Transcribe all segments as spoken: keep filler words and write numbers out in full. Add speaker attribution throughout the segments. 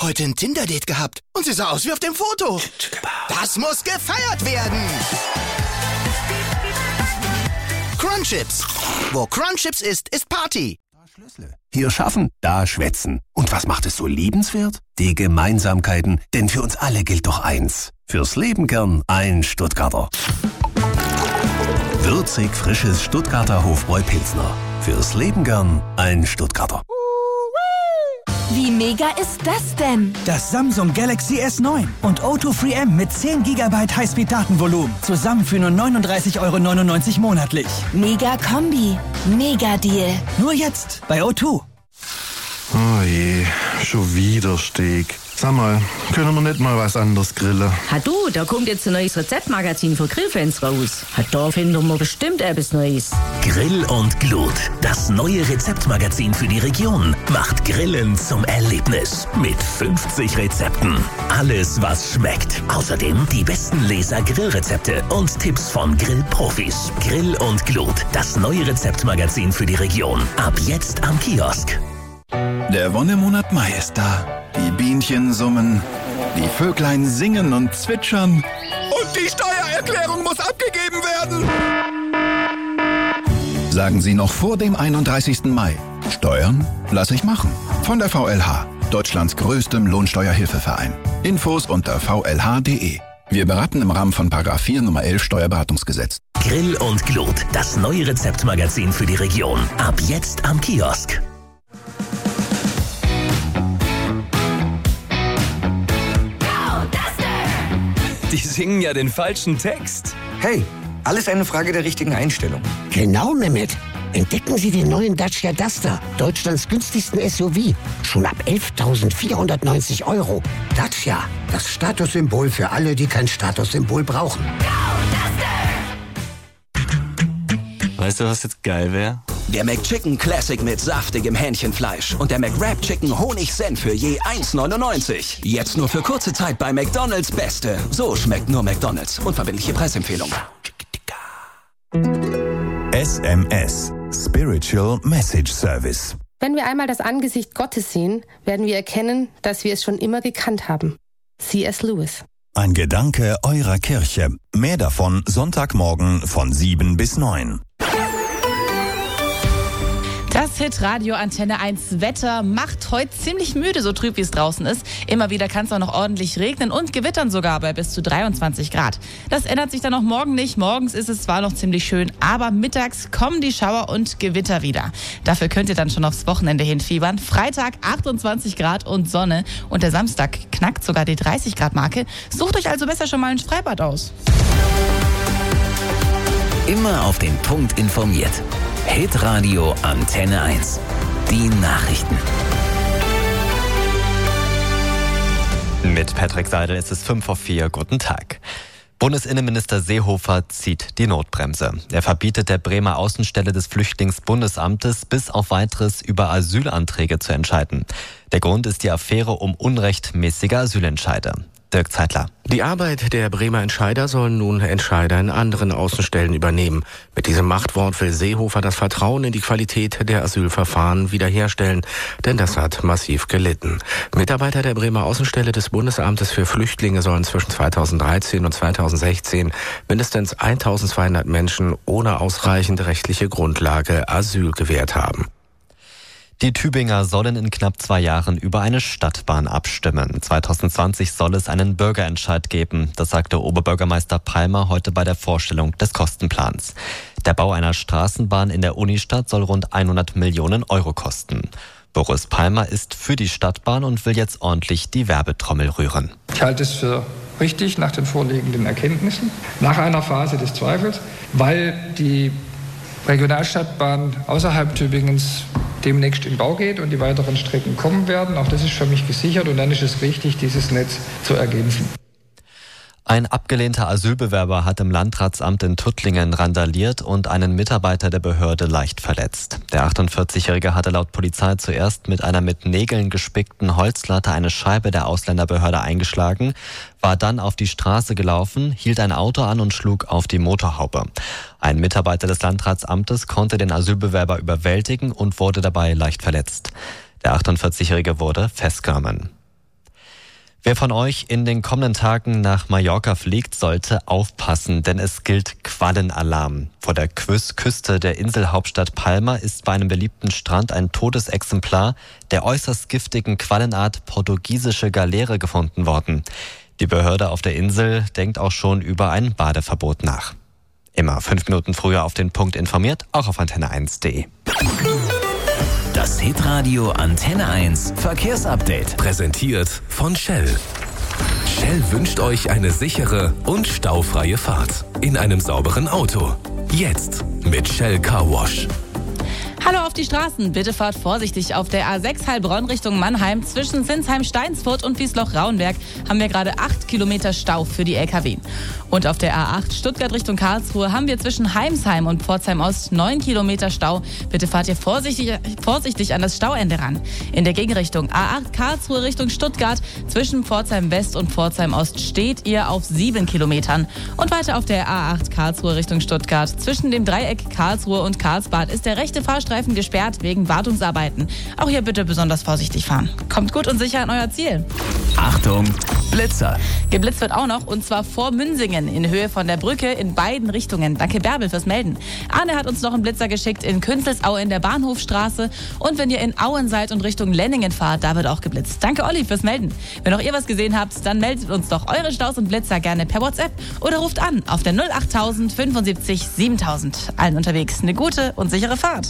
Speaker 1: Heute ein Tinder-Date gehabt und sie sah aus wie auf dem Foto. Das muss gefeiert werden. Crunchips. Wo Crunchips ist, ist Party.
Speaker 2: Schlüssel. Hier schaffen, da schwätzen. Und was macht es so liebenswert? Die Gemeinsamkeiten, denn für uns alle gilt doch eins. Fürs Leben gern ein Stuttgarter. Würzig frisches Stuttgarter Hofbräu-Pilsner. Fürs Leben gern ein Stuttgarter.
Speaker 3: Wie mega ist das denn?
Speaker 4: Das Samsung Galaxy S neun und O zwei Free M mit zehn Gigabyte Highspeed-Datenvolumen. Zusammen für nur neununddreißig Euro neunundneunzig monatlich.
Speaker 3: Mega Kombi. Mega Deal.
Speaker 4: Nur jetzt bei O zwei.
Speaker 5: Oh je, schon wieder Steak. Sag mal, können wir nicht mal was anderes grillen?
Speaker 6: Ha du, da kommt jetzt ein neues Rezeptmagazin für Grillfans raus. Ha, da finden wir bestimmt etwas Neues.
Speaker 7: Grill und Glut, das neue Rezeptmagazin für die Region, macht Grillen zum Erlebnis. Mit fünfzig Rezepten. Alles, was schmeckt. Außerdem die besten Leser-Grillrezepte und Tipps von Grillprofis. Grill und Glut, das neue Rezeptmagazin für die Region. Ab jetzt am Kiosk.
Speaker 8: Der Wonnemonat Mai ist da. Die Bienchen summen, die Vöglein singen und zwitschern. Und die Steuererklärung muss abgegeben werden. Sagen Sie noch vor dem einunddreißigsten Mai. Steuern lasse ich machen. Von der V L H, Deutschlands größtem Lohnsteuerhilfeverein. Infos unter v l h punkt d e. Wir beraten im Rahmen von Paragraph vier Nummer elf Steuerberatungsgesetz.
Speaker 7: Grill und Glut, das neue Rezeptmagazin für die Region. Ab jetzt am Kiosk.
Speaker 9: Die singen ja den falschen Text.
Speaker 10: Hey, alles eine Frage der richtigen Einstellung.
Speaker 11: Genau, Mehmet. Entdecken Sie den neuen Dacia Duster, Deutschlands günstigsten S U V. Schon ab elftausendvierhundertneunzig Euro. Dacia, das Statussymbol für alle, die kein Statussymbol brauchen.
Speaker 9: Weißt du, was jetzt geil wäre?
Speaker 1: Der McChicken Classic mit saftigem Hähnchenfleisch und der McWrap Chicken Honig-Senf für je eins neunundneunzig. Jetzt nur für kurze Zeit bei McDonald's Beste. So schmeckt nur McDonald's. Unverbindliche Preisempfehlung.
Speaker 12: S M S. Spiritual Message Service.
Speaker 13: Wenn wir einmal das Angesicht Gottes sehen, werden wir erkennen, dass wir es schon immer gekannt haben. C S Lewis.
Speaker 12: Ein Gedanke eurer Kirche. Mehr davon Sonntagmorgen von sieben bis neun.
Speaker 14: Das Hitradio Antenne eins Wetter macht heute ziemlich müde, so trüb wie es draußen ist. Immer wieder kann es auch noch ordentlich regnen und gewittern sogar bei bis zu dreiundzwanzig Grad. Das ändert sich dann auch morgen nicht. Morgens ist es zwar noch ziemlich schön, aber mittags kommen die Schauer und Gewitter wieder. Dafür könnt ihr dann schon aufs Wochenende hinfiebern. Freitag achtundzwanzig Grad und Sonne und der Samstag knackt sogar die dreißig Grad Marke. Sucht euch also besser schon mal ein Freibad aus.
Speaker 7: Immer auf den Punkt informiert. Hitradio Antenne eins. Die Nachrichten.
Speaker 15: Mit Patrick Seidel ist es fünf vor vier. Guten Tag. Bundesinnenminister Seehofer zieht die Notbremse. Er verbietet der Bremer Außenstelle des Flüchtlingsbundesamtes, bis auf Weiteres über Asylanträge zu entscheiden. Der Grund ist die Affäre um unrechtmäßige Asylentscheide. Dirk Zeitler.
Speaker 16: Die Arbeit der Bremer Entscheider sollen nun Entscheider in anderen Außenstellen übernehmen. Mit diesem Machtwort will Seehofer das Vertrauen in die Qualität der Asylverfahren wiederherstellen, denn das hat massiv gelitten. Mitarbeiter der Bremer Außenstelle des Bundesamtes für Flüchtlinge sollen zwischen zweitausenddreizehn und zweitausendsechzehn mindestens eintausendzweihundert Menschen ohne ausreichende rechtliche Grundlage Asyl gewährt haben.
Speaker 15: Die Tübinger sollen in knapp zwei Jahren über eine Stadtbahn abstimmen. zweitausendzwanzig soll es einen Bürgerentscheid geben. Das sagte Oberbürgermeister Palmer heute bei der Vorstellung des Kostenplans. Der Bau einer Straßenbahn in der Unistadt soll rund hundert Millionen Euro kosten. Boris Palmer ist für die Stadtbahn und will jetzt ordentlich die Werbetrommel rühren.
Speaker 17: Ich halte es für richtig nach den vorliegenden Erkenntnissen, nach einer Phase des Zweifels, weil die Regionalstadtbahn außerhalb Tübingens demnächst in Bau geht und die weiteren Strecken kommen werden. Auch das ist für mich gesichert und dann ist es richtig, dieses Netz zu ergänzen.
Speaker 15: Ein abgelehnter Asylbewerber hat im Landratsamt in Tuttlingen randaliert und einen Mitarbeiter der Behörde leicht verletzt. Der achtundvierzigjährige hatte laut Polizei zuerst mit einer mit Nägeln gespickten Holzlatte eine Scheibe der Ausländerbehörde eingeschlagen, war dann auf die Straße gelaufen, hielt ein Auto an und schlug auf die Motorhaube. Ein Mitarbeiter des Landratsamtes konnte den Asylbewerber überwältigen und wurde dabei leicht verletzt. Der achtundvierzigjährige wurde festgenommen. Wer von euch in den kommenden Tagen nach Mallorca fliegt, sollte aufpassen, denn es gilt Quallenalarm. Vor der Küste der Inselhauptstadt Palma ist bei einem beliebten Strand ein totes Exemplar der äußerst giftigen Quallenart portugiesische Galeere gefunden worden. Die Behörde auf der Insel denkt auch schon über ein Badeverbot nach. Immer fünf Minuten früher auf den Punkt informiert, auch auf antenne eins punkt de.
Speaker 7: Das Hitradio Antenne eins Verkehrsupdate. Präsentiert von Shell. Shell wünscht euch eine sichere und staufreie Fahrt in einem sauberen Auto. Jetzt mit Shell Car Wash.
Speaker 14: Hallo auf die Straßen. Bitte fahrt vorsichtig. Auf der A sechs Heilbronn Richtung Mannheim zwischen Sinsheim-Steinsfurt und Wiesloch-Rauenberg haben wir gerade acht Kilometer Stau für die L K W. Und auf der A acht Stuttgart Richtung Karlsruhe haben wir zwischen Heimsheim und Pforzheim Ost neun Kilometer Stau. Bitte fahrt ihr vorsichtig, vorsichtig an das Stauende ran. In der Gegenrichtung A acht Karlsruhe Richtung Stuttgart zwischen Pforzheim West und Pforzheim Ost steht ihr auf sieben Kilometern. Und weiter auf der A acht Karlsruhe Richtung Stuttgart zwischen dem Dreieck Karlsruhe und Karlsbad ist der rechte Fahrstreifen gesperrt wegen Wartungsarbeiten. Auch hier bitte besonders vorsichtig fahren. Kommt gut und sicher an euer Ziel.
Speaker 7: Achtung, Blitzer.
Speaker 14: Geblitzt wird auch noch, und zwar vor Münsingen in Höhe von der Brücke in beiden Richtungen. Danke Bärbel fürs Melden. Arne hat uns noch einen Blitzer geschickt in Künzelsau in der Bahnhofstraße. Und wenn ihr in Auen seid und Richtung Lenningen fahrt, da wird auch geblitzt. Danke Olli fürs Melden. Wenn auch ihr was gesehen habt, dann meldet uns doch eure Staus und Blitzer gerne per WhatsApp oder ruft an auf der null achttausend fünfundsiebzig siebentausend. Allen unterwegs eine gute und sichere Fahrt.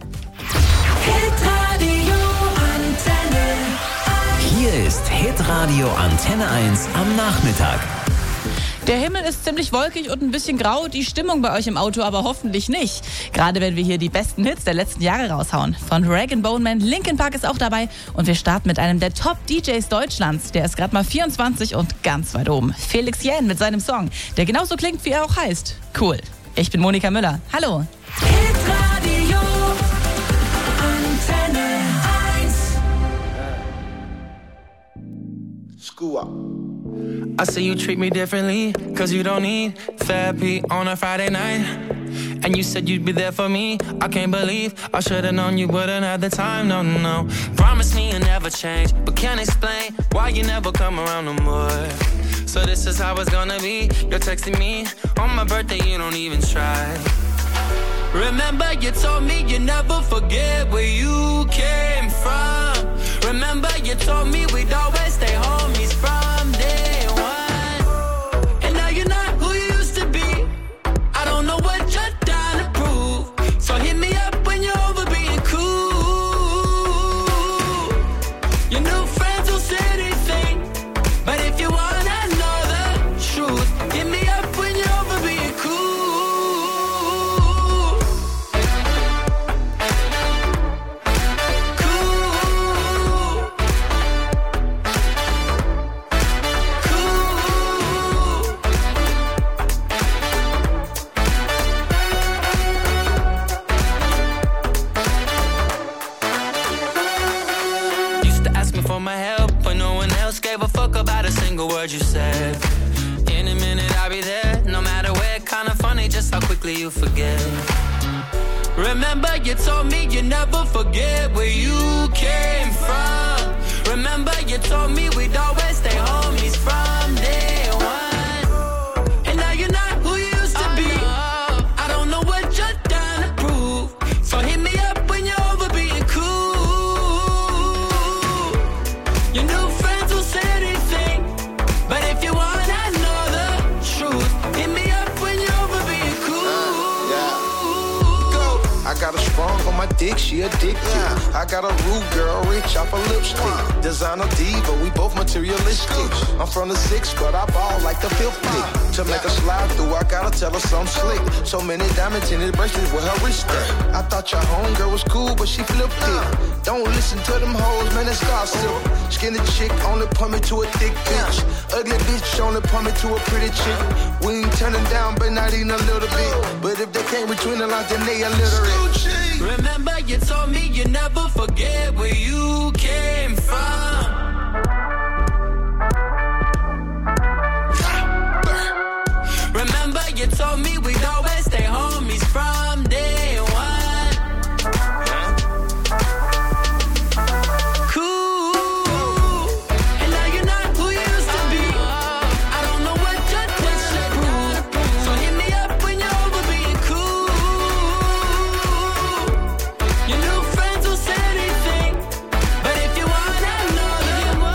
Speaker 7: Hitradio Antenne eins. Hier ist Hitradio Antenne eins am Nachmittag.
Speaker 14: Der Himmel ist ziemlich wolkig und ein bisschen grau, die Stimmung bei euch im Auto aber hoffentlich nicht. Gerade wenn wir hier die besten Hits der letzten Jahre raushauen. Von Rag and Bone Man, Linkin Park ist auch dabei und wir starten mit einem der Top-D Js Deutschlands. Der ist gerade mal vierundzwanzig und ganz weit oben. Felix Jähn mit seinem Song, der genauso klingt, wie er auch heißt. Cool. Ich bin Monika Müller. Hallo.
Speaker 18: Hitradio Antenne eins.
Speaker 19: School up. I say you treat me differently, cause you don't need therapy on a Friday night. And you said you'd be there for me, I can't believe I should've known you wouldn't have the time, no, no. Promise me you'll never change, but can't explain why you never come around no more. So this is how it's gonna be, you're texting me on my birthday, you don't even try. Remember you told me you never forget where you came from. Remember you told me we'd always stay homies from day one. And now you're not who you used to be. I don't know what you're trying to prove. So hit me up when you're over being cool. Your new friends will say anything, but if you wanna know the truth, hit me up when you're over being cool. Word you said. In a minute I'll be there, no matter where. Kinda funny just how quickly you forget. Remember you told me you never forget where you came from. Remember you told me we'd always stay homies from day one. And now you're not who you used to be. I don't know what you're trying to prove. So hit me up when you're over being cool. Your new friends will say anything, but if you wanna know the truth, hit me up when you're over being cool. Uh, yeah. Go. I got a sprung on my dick, she addicted. Yeah. I got a rude girl, rich off a lipstick. Uh. Designer diva, we both materialistic. Scooch. I'm from the six, but I ball like the fifth pick. Uh. To make her slide through, I gotta tell her something slick. So many diamonds in his bracelets with her wrist at. I thought your homegirl was cool, but she flipped it. Don't listen to them hoes, man, that's gossip. Skinny chick only put me to a thick bitch. Ugly bitch only put me to a pretty chick. We ain't turning down, but not even a little bit. But if they came between the lines, then they illiterate. Remember you told me you never forget where you came from.